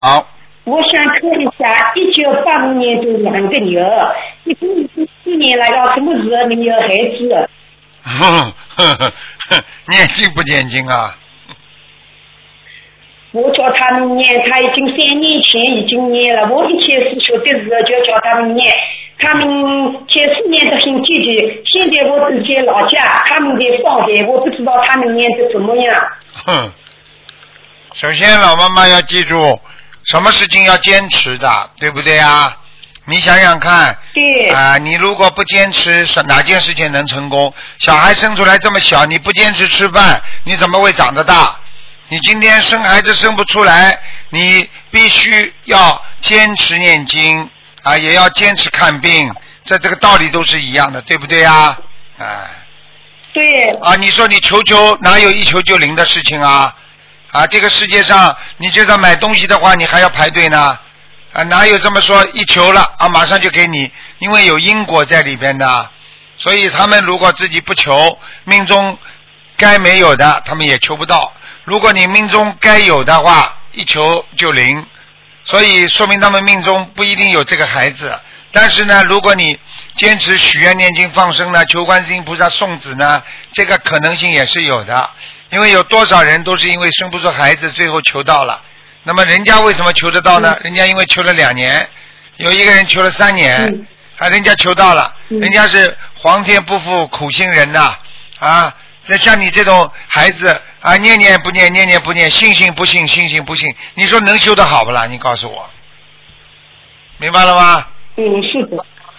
好。 我想看一下1985年的2个牛，14年了，要什么时候没有孩子？ 念经不念经啊？ 我叫他们念，他已经3年前已经念了。我一开始学的时候就叫他们念，他们前4年都很积极。现在我自己老家，他们在上海，我不知道他们念的怎么样。 首先，老妈妈要记住，什么事情要坚持的，对不对啊？你想想看， 对你如果不坚持，哪件事情能成功？小孩生出来这么小，你不坚持吃饭，你怎么会长得大？你今天生孩子生不出来，你必须要坚持念经也要坚持看病，这个道理都是一样的，对不对啊？ 对你说你求哪有一求就灵的事情啊？这个世界上你就算买东西的话，你还要排队呢。哪有这么说一求了马上就给你？因为有因果在里边的，所以他们如果自己不求，命中该没有的他们也求不到。如果你命中该有的话，一求就灵，所以说明他们命中不一定有这个孩子。但是呢，如果你坚持许愿念经放生呢，求观世音菩萨送子呢，这个可能性也是有的。因为有多少人都是因为生不出孩子，最后求到了。那么人家为什么求得到呢？人家因为求了2年，有一个人求了3年，人家求到了，人家是皇天不负苦心人呐那像你这种孩子念念不念，念念不念，信信不信，信信不信，你说能修得好不啦？你告诉我，明白了吗？ 是的。